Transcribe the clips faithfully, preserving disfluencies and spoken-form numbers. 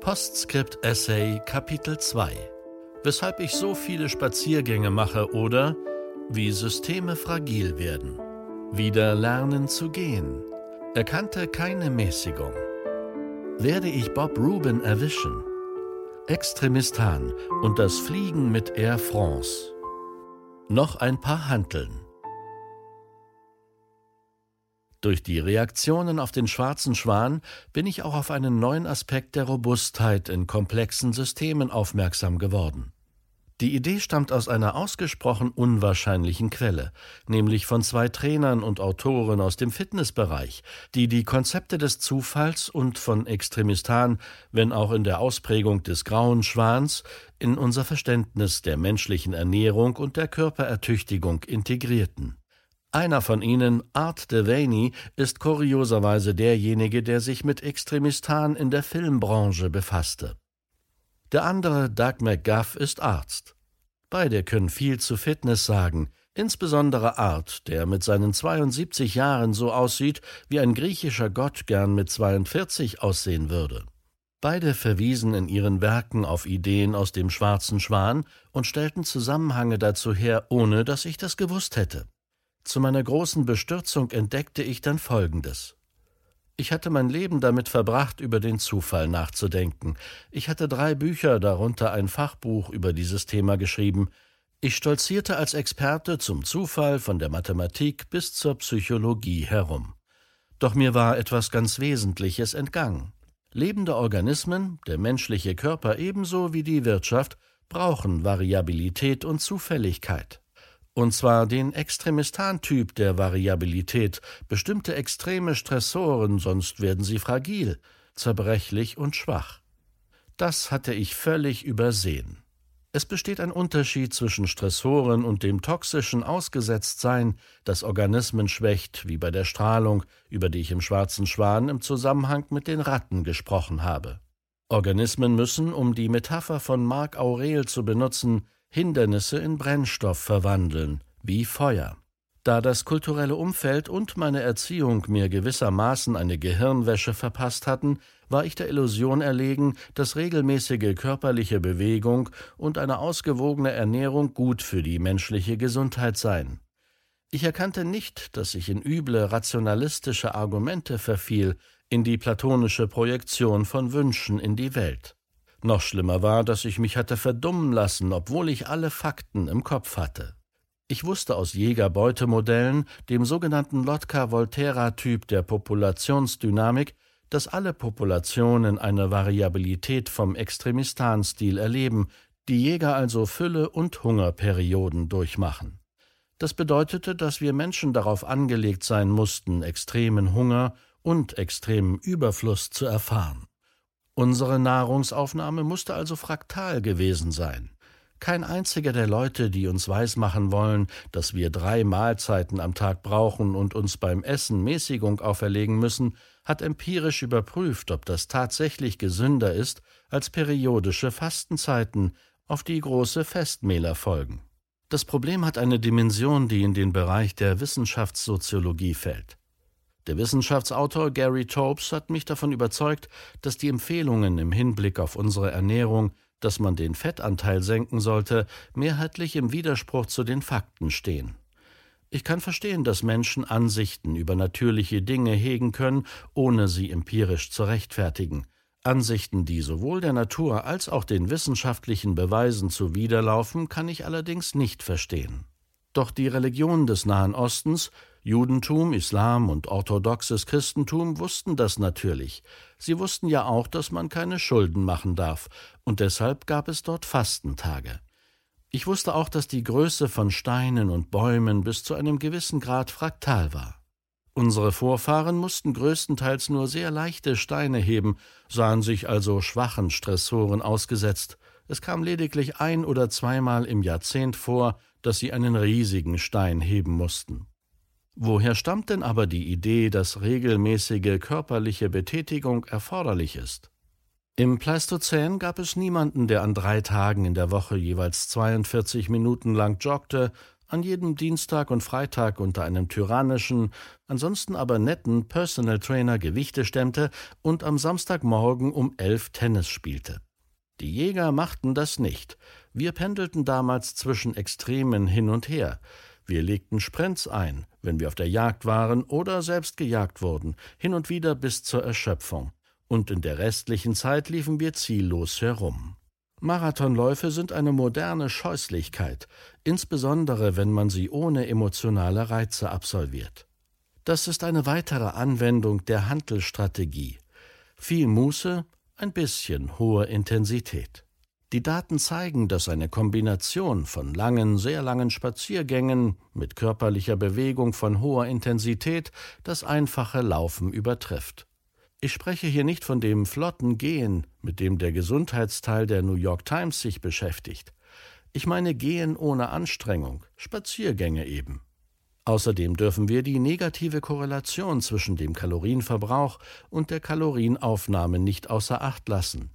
Postscript-Essay Kapitel zwei. Weshalb ich so viele Spaziergänge mache oder wie Systeme fragil werden. Wieder lernen zu gehen. Er kannte keine Mäßigung. Werde ich Bob Rubin erwischen? Extremistan und das Fliegen mit Air France. Noch ein paar Hanteln. Durch die Reaktionen auf den schwarzen Schwan bin ich auch auf einen neuen Aspekt der Robustheit in komplexen Systemen aufmerksam geworden. Die Idee stammt aus einer ausgesprochen unwahrscheinlichen Quelle, nämlich von zwei Trainern und Autoren aus dem Fitnessbereich, die die Konzepte des Zufalls und von Extremistan, wenn auch in der Ausprägung des grauen Schwans, in unser Verständnis der menschlichen Ernährung und der Körperertüchtigung integrierten. Einer von ihnen, Art Devaney, ist kurioserweise derjenige, der sich mit Extremistan in der Filmbranche befasste. Der andere, Doug McGuff, ist Arzt. Beide können viel zu Fitness sagen, insbesondere Art, der mit seinen zweiundsiebzig Jahren so aussieht, wie ein griechischer Gott gern mit zweiundvierzig aussehen würde. Beide verwiesen in ihren Werken auf Ideen aus dem schwarzen Schwan und stellten Zusammenhänge dazu her, ohne dass ich das gewusst hätte. Zu meiner großen Bestürzung entdeckte ich dann Folgendes. Ich hatte mein Leben damit verbracht, über den Zufall nachzudenken. Ich hatte drei Bücher, darunter ein Fachbuch über dieses Thema geschrieben. Ich stolzierte als Experte zum Zufall von der Mathematik bis zur Psychologie herum. Doch mir war etwas ganz Wesentliches entgangen. Lebende Organismen, der menschliche Körper ebenso wie die Wirtschaft, brauchen Variabilität und Zufälligkeit. Und zwar den Extremistan-Typ der Variabilität, bestimmte extreme Stressoren, sonst werden sie fragil, zerbrechlich und schwach. Das hatte ich völlig übersehen. Es besteht ein Unterschied zwischen Stressoren und dem toxischen Ausgesetztsein, das Organismen schwächt, wie bei der Strahlung, über die ich im schwarzen Schwan im Zusammenhang mit den Ratten gesprochen habe. Organismen müssen, um die Metapher von Marc Aurel zu benutzen, Hindernisse in Brennstoff verwandeln, wie Feuer. Da das kulturelle Umfeld und meine Erziehung mir gewissermaßen eine Gehirnwäsche verpasst hatten, war ich der Illusion erlegen, dass regelmäßige körperliche Bewegung und eine ausgewogene Ernährung gut für die menschliche Gesundheit seien. Ich erkannte nicht, dass ich in üble rationalistische Argumente verfiel, in die platonische Projektion von Wünschen in die Welt. Noch schlimmer war, dass ich mich hatte verdummen lassen, obwohl ich alle Fakten im Kopf hatte. Ich wusste aus Jäger-Beute-Modellen, dem sogenannten Lotka-Volterra-Typ der Populationsdynamik, dass alle Populationen eine Variabilität vom Extremistan-Stil erleben, die Jäger also Fülle- und Hungerperioden durchmachen. Das bedeutete, dass wir Menschen darauf angelegt sein mussten, extremen Hunger und extremen Überfluss zu erfahren. Unsere Nahrungsaufnahme musste also fraktal gewesen sein. Kein einziger der Leute, die uns weismachen wollen, dass wir drei Mahlzeiten am Tag brauchen und uns beim Essen Mäßigung auferlegen müssen, hat empirisch überprüft, ob das tatsächlich gesünder ist als periodische Fastenzeiten, auf die große Festmähler folgen. Das Problem hat eine Dimension, die in den Bereich der Wissenschaftssoziologie fällt. Der Wissenschaftsautor Gary Taubes hat mich davon überzeugt, dass die Empfehlungen im Hinblick auf unsere Ernährung, dass man den Fettanteil senken sollte, mehrheitlich im Widerspruch zu den Fakten stehen. Ich kann verstehen, dass Menschen Ansichten über natürliche Dinge hegen können, ohne sie empirisch zu rechtfertigen. Ansichten, die sowohl der Natur als auch den wissenschaftlichen Beweisen zuwiderlaufen, kann ich allerdings nicht verstehen. Doch die Religionen des Nahen Ostens, Judentum, Islam und orthodoxes Christentum wussten das natürlich. Sie wussten ja auch, dass man keine Schulden machen darf, und deshalb gab es dort Fastentage. Ich wusste auch, dass die Größe von Steinen und Bäumen bis zu einem gewissen Grad fraktal war. Unsere Vorfahren mussten größtenteils nur sehr leichte Steine heben, sahen sich also schwachen Stressoren ausgesetzt. Es kam lediglich ein- oder zweimal im Jahrzehnt vor, dass sie einen riesigen Stein heben mussten. Woher stammt denn aber die Idee, dass regelmäßige körperliche Betätigung erforderlich ist? Im Pleistozän gab es niemanden, der an drei Tagen in der Woche jeweils zweiundvierzig Minuten lang joggte, An jedem Dienstag und Freitag unter einem tyrannischen, ansonsten aber netten Personal Trainer Gewichte stemmte und am Samstagmorgen um elf Tennis spielte. Die Jäger machten das nicht. Wir pendelten damals zwischen Extremen hin und her. Wir legten Sprints ein, wenn wir auf der Jagd waren oder selbst gejagt wurden, hin und wieder bis zur Erschöpfung. Und in der restlichen Zeit liefen wir ziellos herum. Marathonläufe sind eine moderne Scheußlichkeit, insbesondere wenn man sie ohne emotionale Reize absolviert. Das ist eine weitere Anwendung der Hantelstrategie. Viel Muße, ein bisschen hohe Intensität. Die Daten zeigen, dass eine Kombination von langen, sehr langen Spaziergängen mit körperlicher Bewegung von hoher Intensität das einfache Laufen übertrifft. Ich spreche hier nicht von dem flotten Gehen, mit dem der Gesundheitsteil der New York Times sich beschäftigt. Ich meine Gehen ohne Anstrengung, Spaziergänge eben. Außerdem dürfen wir die negative Korrelation zwischen dem Kalorienverbrauch und der Kalorienaufnahme nicht außer Acht lassen.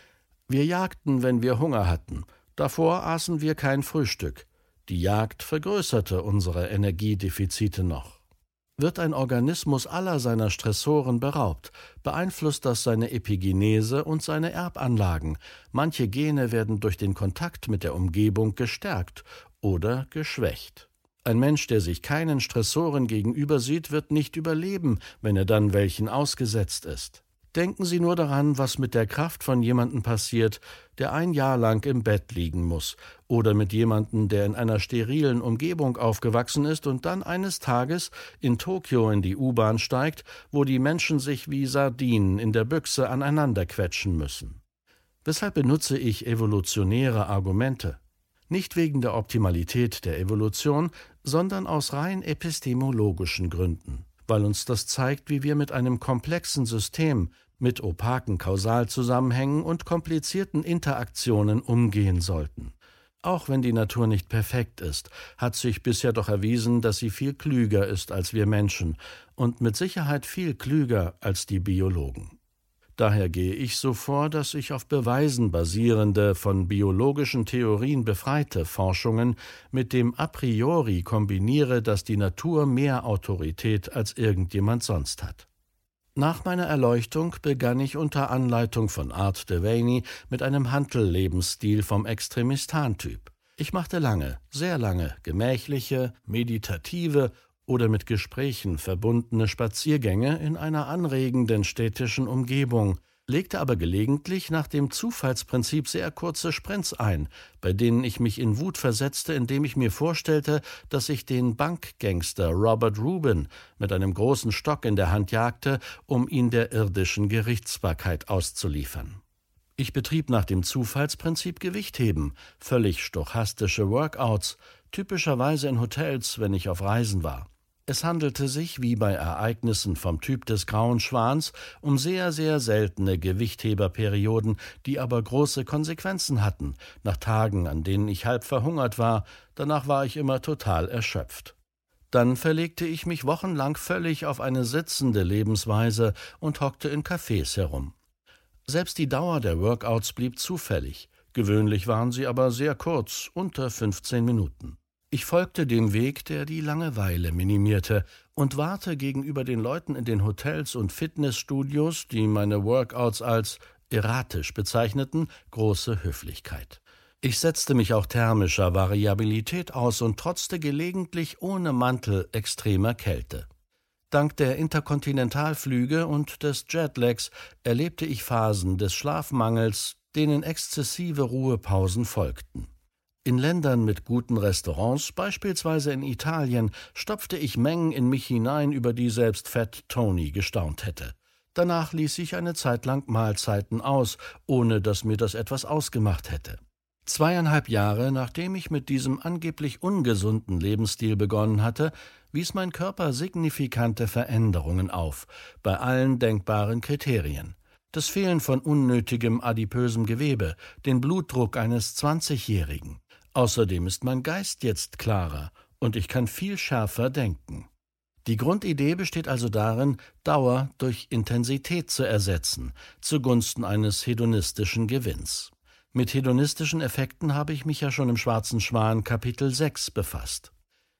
Wir jagten, wenn wir Hunger hatten. Davor aßen wir kein Frühstück. Die Jagd vergrößerte unsere Energiedefizite noch. Wird ein Organismus aller seiner Stressoren beraubt, beeinflusst das seine Epigenese und seine Erbanlagen. Manche Gene werden durch den Kontakt mit der Umgebung gestärkt oder geschwächt. Ein Mensch, der sich keinen Stressoren gegenüber sieht, wird nicht überleben, wenn er dann welchen ausgesetzt ist. Denken Sie nur daran, was mit der Kraft von jemandem passiert, der ein Jahr lang im Bett liegen muss, oder mit jemandem, der in einer sterilen Umgebung aufgewachsen ist und dann eines Tages in Tokio in die U-Bahn steigt, wo die Menschen sich wie Sardinen in der Büchse aneinander quetschen müssen. Weshalb benutze ich evolutionäre Argumente? Nicht wegen der Optimalität der Evolution, sondern aus rein epistemologischen Gründen, weil uns das zeigt, wie wir mit einem komplexen System, mit opaken Kausalzusammenhängen und komplizierten Interaktionen umgehen sollten. Auch wenn die Natur nicht perfekt ist, hat sich bisher doch erwiesen, dass sie viel klüger ist als wir Menschen und mit Sicherheit viel klüger als die Biologen. Daher gehe ich so vor, dass ich auf Beweisen basierende, von biologischen Theorien befreite Forschungen mit dem a priori kombiniere, dass die Natur mehr Autorität als irgendjemand sonst hat. Nach meiner Erleuchtung begann ich unter Anleitung von Art Devaney mit einem Hantellebensstil vom Extremistan-Typ. Ich machte lange, sehr lange, gemächliche, meditative oder mit Gesprächen verbundene Spaziergänge in einer anregenden städtischen Umgebung, legte aber gelegentlich nach dem Zufallsprinzip sehr kurze Sprints ein, bei denen ich mich in Wut versetzte, indem ich mir vorstellte, dass ich den Bankgangster Robert Rubin mit einem großen Stock in der Hand jagte, um ihn der irdischen Gerichtsbarkeit auszuliefern. Ich betrieb nach dem Zufallsprinzip Gewichtheben, völlig stochastische Workouts, typischerweise in Hotels, wenn ich auf Reisen war. Es handelte sich, wie bei Ereignissen vom Typ des Grauen Schwans, um sehr, sehr seltene Gewichtheberperioden, die aber große Konsequenzen hatten, nach Tagen, an denen ich halb verhungert war, danach war ich immer total erschöpft. Dann verlegte ich mich wochenlang völlig auf eine sitzende Lebensweise und hockte in Cafés herum. Selbst die Dauer der Workouts blieb zufällig, gewöhnlich waren sie aber sehr kurz, unter fünfzehn Minuten. Ich folgte dem Weg, der die Langeweile minimierte, und wahrte gegenüber den Leuten in den Hotels und Fitnessstudios, die meine Workouts als erratisch bezeichneten, große Höflichkeit. Ich setzte mich auch thermischer Variabilität aus und trotzte gelegentlich ohne Mantel extremer Kälte. Dank der Interkontinentalflüge und des Jetlags erlebte ich Phasen des Schlafmangels, denen exzessive Ruhepausen folgten. In Ländern mit guten Restaurants, beispielsweise in Italien, stopfte ich Mengen in mich hinein, über die selbst Fat Tony gestaunt hätte. Danach ließ ich eine Zeit lang Mahlzeiten aus, ohne dass mir das etwas ausgemacht hätte. Zweieinhalb Jahre, nachdem ich mit diesem angeblich ungesunden Lebensstil begonnen hatte, wies mein Körper signifikante Veränderungen auf, bei allen denkbaren Kriterien. Das Fehlen von unnötigem adipösem Gewebe, den Blutdruck eines zwanzigjährigen. Außerdem ist mein Geist jetzt klarer und ich kann viel schärfer denken. Die Grundidee besteht also darin, Dauer durch Intensität zu ersetzen, zugunsten eines hedonistischen Gewinns. Mit hedonistischen Effekten habe ich mich ja schon im Schwarzen Schwan Kapitel sechs befasst.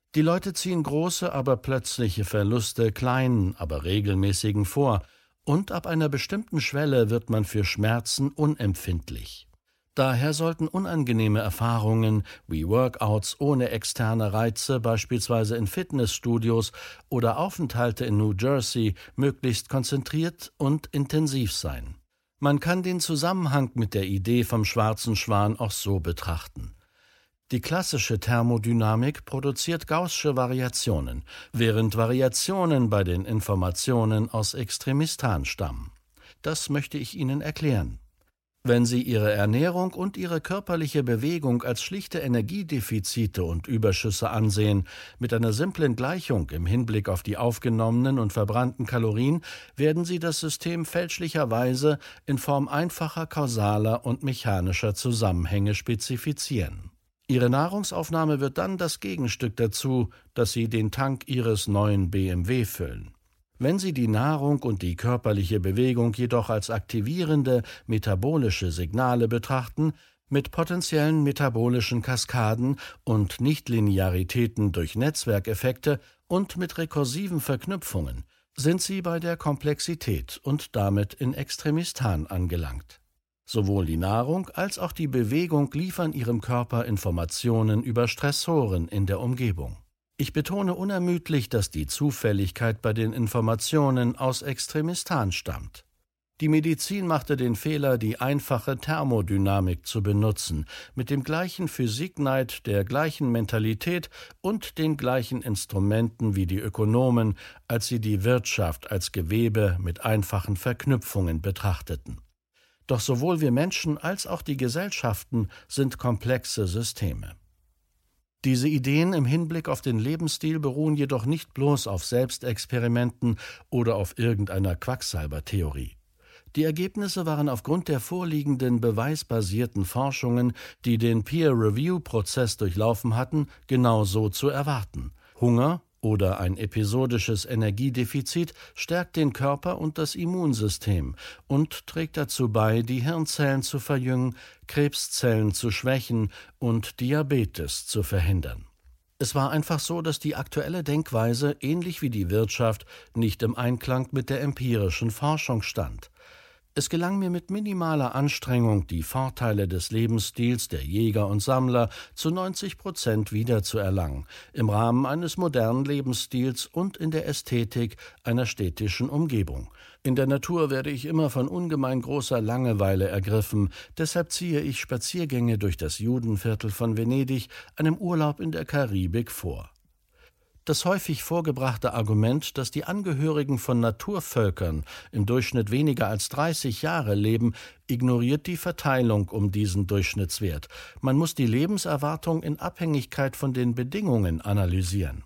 Die Leute ziehen große, aber plötzliche Verluste kleinen, aber regelmäßigen vor, und ab einer bestimmten Schwelle wird man für Schmerzen unempfindlich. Daher sollten unangenehme Erfahrungen wie Workouts ohne externe Reize, beispielsweise in Fitnessstudios, oder Aufenthalte in New Jersey möglichst konzentriert und intensiv sein. Man kann den Zusammenhang mit der Idee vom schwarzen Schwan auch so betrachten. Die klassische Thermodynamik produziert gaußsche Variationen, während Variationen bei den Informationen aus Extremistan stammen. Das möchte ich Ihnen erklären. Wenn Sie Ihre Ernährung und Ihre körperliche Bewegung als schlichte Energiedefizite und Überschüsse ansehen, mit einer simplen Gleichung im Hinblick auf die aufgenommenen und verbrannten Kalorien, werden Sie das System fälschlicherweise in Form einfacher kausaler und mechanischer Zusammenhänge spezifizieren. Ihre Nahrungsaufnahme wird dann das Gegenstück dazu, dass Sie den Tank Ihres neuen B M W füllen. Wenn Sie die Nahrung und die körperliche Bewegung jedoch als aktivierende, metabolische Signale betrachten, mit potenziellen metabolischen Kaskaden und Nichtlinearitäten durch Netzwerkeffekte und mit rekursiven Verknüpfungen, sind Sie bei der Komplexität und damit in Extremistan angelangt. Sowohl die Nahrung als auch die Bewegung liefern Ihrem Körper Informationen über Stressoren in der Umgebung. Ich betone unermüdlich, dass die Zufälligkeit bei den Informationen aus Extremistan stammt. Die Medizin machte den Fehler, die einfache Thermodynamik zu benutzen, mit dem gleichen Physikneid, der gleichen Mentalität und den gleichen Instrumenten wie die Ökonomen, als sie die Wirtschaft als Gewebe mit einfachen Verknüpfungen betrachteten. Doch sowohl wir Menschen als auch die Gesellschaften sind komplexe Systeme. Diese Ideen im Hinblick auf den Lebensstil beruhen jedoch nicht bloß auf Selbstexperimenten oder auf irgendeiner Quacksalbertheorie. Die Ergebnisse waren aufgrund der vorliegenden beweisbasierten Forschungen, die den Peer-Review-Prozess durchlaufen hatten, genauso zu erwarten. Hunger oder ein episodisches Energiedefizit stärkt den Körper und das Immunsystem und trägt dazu bei, die Hirnzellen zu verjüngen, Krebszellen zu schwächen und Diabetes zu verhindern. Es war einfach so, dass die aktuelle Denkweise, ähnlich wie die Wirtschaft, nicht im Einklang mit der empirischen Forschung stand. Es gelang mir mit minimaler Anstrengung, die Vorteile des Lebensstils der Jäger und Sammler zu neunzig Prozent wiederzuerlangen, im Rahmen eines modernen Lebensstils und in der Ästhetik einer städtischen Umgebung. In der Natur werde ich immer von ungemein großer Langeweile ergriffen, deshalb ziehe ich Spaziergänge durch das Judenviertel von Venedig einem Urlaub in der Karibik vor. Das häufig vorgebrachte Argument, dass die Angehörigen von Naturvölkern im Durchschnitt weniger als dreißig Jahre leben, ignoriert die Verteilung um diesen Durchschnittswert. Man muss die Lebenserwartung in Abhängigkeit von den Bedingungen analysieren.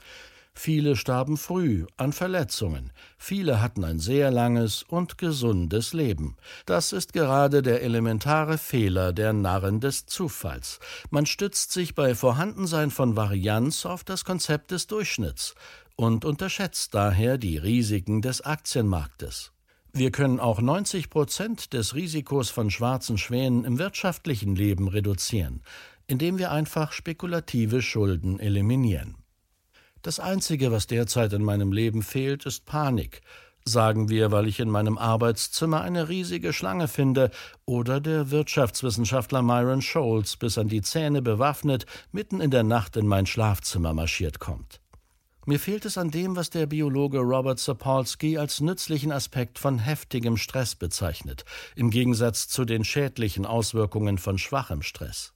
Viele starben früh an Verletzungen. Viele hatten ein sehr langes und gesundes Leben. Das ist gerade der elementare Fehler der Narren des Zufalls. Man stützt sich bei Vorhandensein von Varianz auf das Konzept des Durchschnitts und unterschätzt daher die Risiken des Aktienmarktes. Wir können auch neunzig Prozent des Risikos von schwarzen Schwänen im wirtschaftlichen Leben reduzieren, indem wir einfach spekulative Schulden eliminieren. Das Einzige, was derzeit in meinem Leben fehlt, ist Panik. Sagen wir, weil ich in meinem Arbeitszimmer eine riesige Schlange finde oder der Wirtschaftswissenschaftler Myron Scholes, bis an die Zähne bewaffnet, mitten in der Nacht in mein Schlafzimmer marschiert kommt. Mir fehlt es an dem, was der Biologe Robert Sapolsky als nützlichen Aspekt von heftigem Stress bezeichnet, im Gegensatz zu den schädlichen Auswirkungen von schwachem Stress.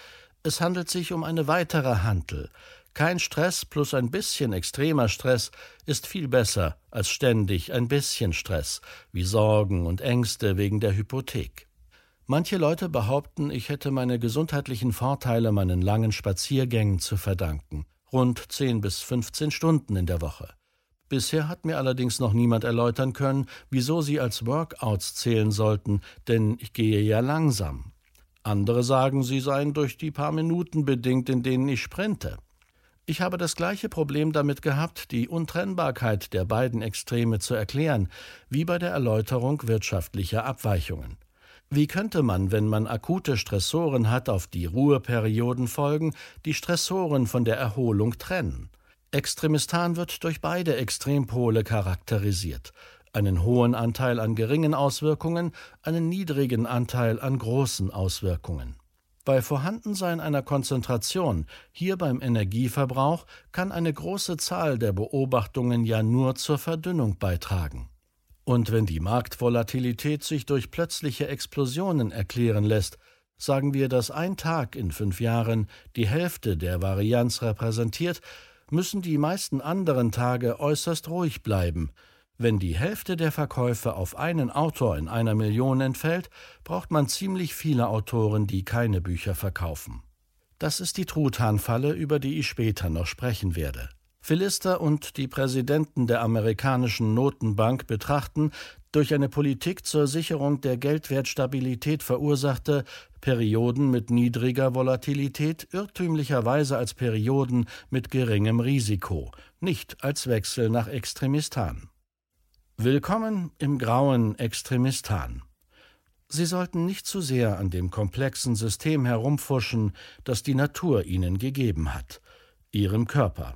Es handelt sich um eine weitere Hantel. Kein Stress plus ein bisschen extremer Stress ist viel besser als ständig ein bisschen Stress, wie Sorgen und Ängste wegen der Hypothek. Manche Leute behaupten, ich hätte meine gesundheitlichen Vorteile meinen langen Spaziergängen zu verdanken, rund zehn bis fünfzehn Stunden in der Woche. Bisher hat mir allerdings noch niemand erläutern können, wieso sie als Workouts zählen sollten, denn ich gehe ja langsam. Andere sagen, sie seien durch die paar Minuten bedingt, in denen ich sprinte. Ich habe das gleiche Problem damit gehabt, die Untrennbarkeit der beiden Extreme zu erklären, wie bei der Erläuterung wirtschaftlicher Abweichungen. Wie könnte man, wenn man akute Stressoren hat, auf die Ruheperioden folgen, die Stressoren von der Erholung trennen? Extremistan wird durch beide Extrempole charakterisiert. Einen hohen Anteil an geringen Auswirkungen, einen niedrigen Anteil an großen Auswirkungen. Bei Vorhandensein einer Konzentration, hier beim Energieverbrauch, kann eine große Zahl der Beobachtungen ja nur zur Verdünnung beitragen. Und wenn die Marktvolatilität sich durch plötzliche Explosionen erklären lässt, sagen wir, dass ein Tag in fünf Jahren die Hälfte der Varianz repräsentiert, müssen die meisten anderen Tage äußerst ruhig bleiben. Wenn die Hälfte der Verkäufe auf einen Autor in einer Million entfällt, braucht man ziemlich viele Autoren, die keine Bücher verkaufen. Das ist die Truthahnfalle, über die ich später noch sprechen werde. Philister und die Präsidenten der amerikanischen Notenbank betrachten durch eine Politik zur Sicherung der Geldwertstabilität verursachte Perioden mit niedriger Volatilität irrtümlicherweise als Perioden mit geringem Risiko, nicht als Wechsel nach Extremistan. Willkommen im grauen Extremistan. Sie sollten nicht zu sehr an dem komplexen System herumfuschen, das die Natur Ihnen gegeben hat, Ihrem Körper.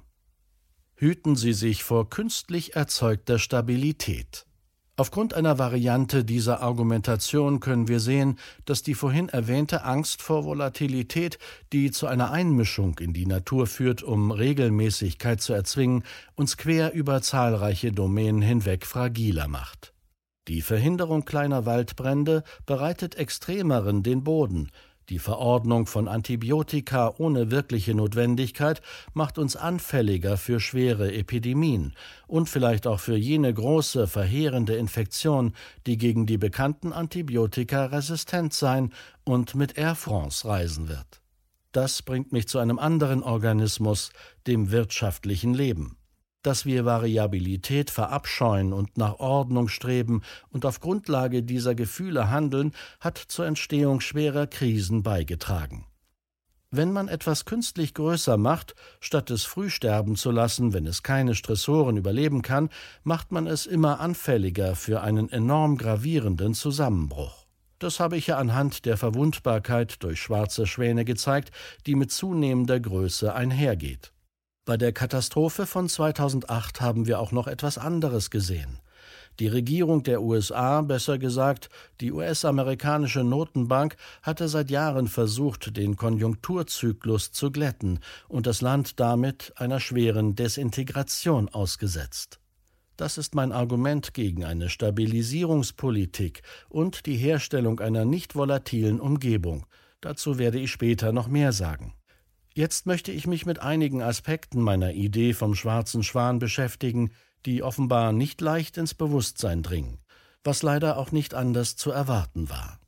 Hüten Sie sich vor künstlich erzeugter Stabilität. Aufgrund einer Variante dieser Argumentation können wir sehen, dass die vorhin erwähnte Angst vor Volatilität, die zu einer Einmischung in die Natur führt, um Regelmäßigkeit zu erzwingen, uns quer über zahlreiche Domänen hinweg fragiler macht. Die Verhinderung kleiner Waldbrände bereitet Extremeren den Boden. Die Verordnung von Antibiotika ohne wirkliche Notwendigkeit macht uns anfälliger für schwere Epidemien und vielleicht auch für jene große, verheerende Infektion, die gegen die bekannten Antibiotika resistent sein und mit Air France reisen wird. Das bringt mich zu einem anderen Organismus, dem wirtschaftlichen Leben. Dass wir Variabilität verabscheuen und nach Ordnung streben und auf Grundlage dieser Gefühle handeln, hat zur Entstehung schwerer Krisen beigetragen. Wenn man etwas künstlich größer macht, statt es früh sterben zu lassen, wenn es keine Stressoren überleben kann, macht man es immer anfälliger für einen enorm gravierenden Zusammenbruch. Das habe ich ja anhand der Verwundbarkeit durch schwarze Schwäne gezeigt, die mit zunehmender Größe einhergeht. Bei der Katastrophe von zweitausendacht haben wir auch noch etwas anderes gesehen. Die Regierung der U S A, besser gesagt, die U S-amerikanische Notenbank, hatte seit Jahren versucht, den Konjunkturzyklus zu glätten und das Land damit einer schweren Desintegration ausgesetzt. Das ist mein Argument gegen eine Stabilisierungspolitik und die Herstellung einer nicht volatilen Umgebung. Dazu werde ich später noch mehr sagen. Jetzt möchte ich mich mit einigen Aspekten meiner Idee vom schwarzen Schwan beschäftigen, die offenbar nicht leicht ins Bewusstsein dringen, was leider auch nicht anders zu erwarten war.